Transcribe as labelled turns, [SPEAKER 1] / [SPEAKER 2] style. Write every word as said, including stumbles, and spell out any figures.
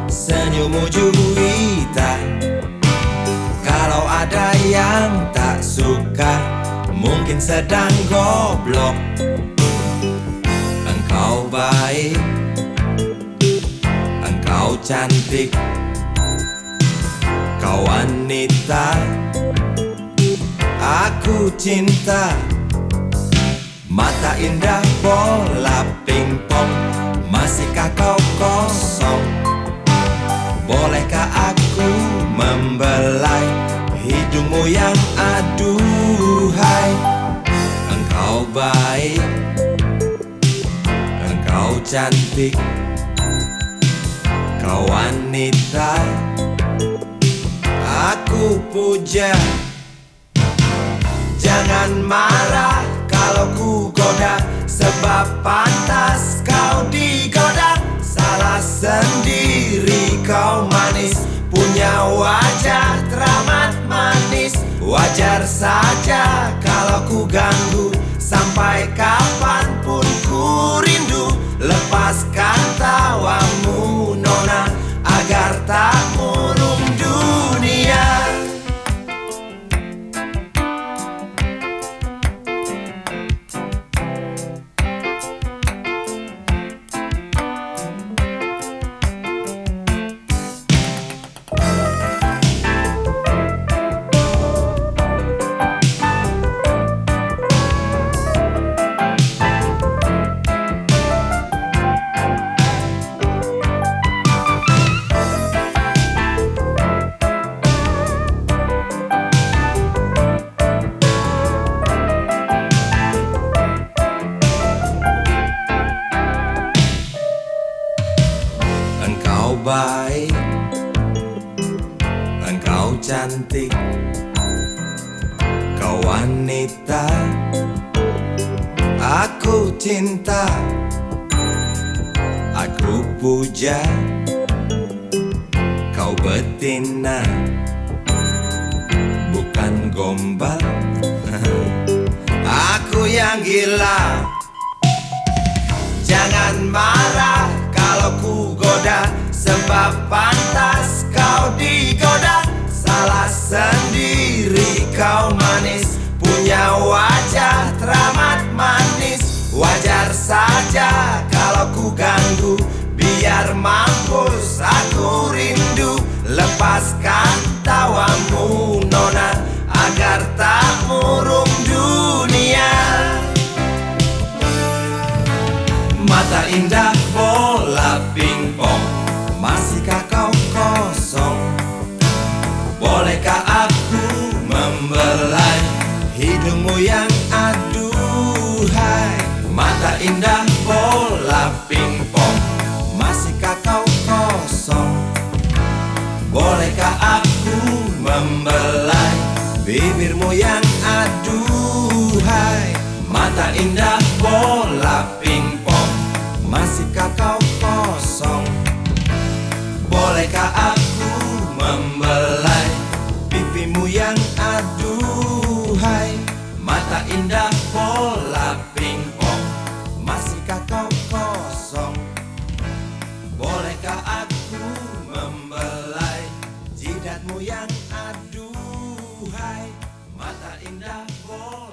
[SPEAKER 1] senyummu juwita. Kalau ada yang tak suka, mungkin sedang goblok. Engkau baik, engkau cantik, kau wanita aku cinta. Mata indah bola pingpong, masihkah kau kosong? Bolehkah aku membelai hidungmu yang aduhai? Engkau baik, engkau cantik, kau wanita aku puja. Jangan marah kalau ku goda, sebab pantas kau digoda. Salah sendiri, kau manis, punya wajah teramat manis. Wajar saja kalau ku ganggu, sampai kapanpun ku rindu. Lepaskan tawamu nona, agar tak murung dunia. Engkau baik, engkau cantik, kau wanita aku cinta. Aku puja kau betina, bukan gombal. Aku yang gila. Jangan marah kalau ku goda, sebab pantas kau digoda. Salah sendiri, kau manis, punya wajah teramat manis. Wajar saja kalau ku ganggu, biar mampus aku rindu. Lepaskan tawamu nona, agar tak murung dunia. Mata indah bola pingpong, masihkah kau kosong? Bolehkah aku membelai hidungmu yang aduhai? Mata indah bola pingpong, masihkah kau kosong? Bolehkah aku membelai bibirmu yang aduhai? Mata indah bola pingpong, masihkah kau kosong? Bolehkah aku membelai pipimu yang aduhai? Mata indah bola pingpong, masihkah kau kosong? Bolehkah aku membelai jidatmu yang aduhai? Mata indah bola